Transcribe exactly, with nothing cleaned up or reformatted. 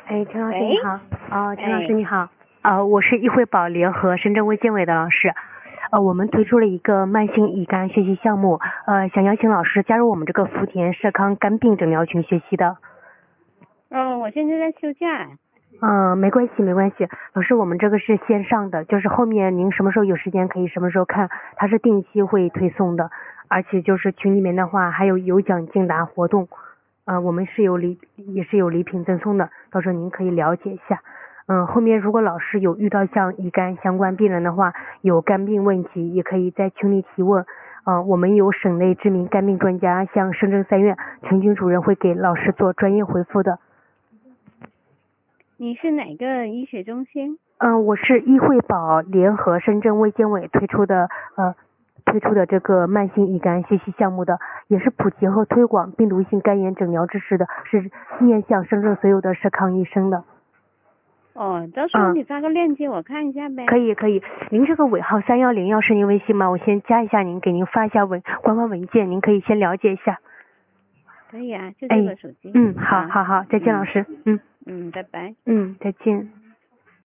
哎，陈老师你好。啊、陈老师哎你好。呃，我是易惠宝联合深圳卫健委的老师。呃，我们推出了一个慢性乙肝学习项目，呃，想邀请老师加入我们这个福田社康肝病诊疗群学习的。 哦，我现在在休假。 嗯、没关系没关系，老师我们这个是线上的，就是后面您什么时候有时间可以什么时候看，它是定期会推送的，而且就是群里面的话还有有奖竞答活动，呃，我们是有礼也是有礼品赠送的，到时候您可以了解一下。嗯，后面如果老师有遇到像乙肝相关病人的话，有肝病问题，也可以在群里提问。嗯，我们有省内知名肝病专家，像深圳三院陈军主任会给老师做专业回复的。 你是哪个医学中心？ 嗯，我是易惠宝联合深圳卫健委推出的呃推出的这个慢性乙肝学习项目的，也是普及和推广病毒性肝炎诊疗知识的，是面向深圳所有的社康医生的。 哦，到时候嗯你发个链接我看一下呗。 可以可以，您这个尾号三幺零幺是您微信吗？我先加一下您，给您发一下文官方文件，您可以先了解一下。 可以啊，就这个哎手机。 嗯，好啊好好，再见嗯老师。嗯嗯，拜拜。 嗯，再见。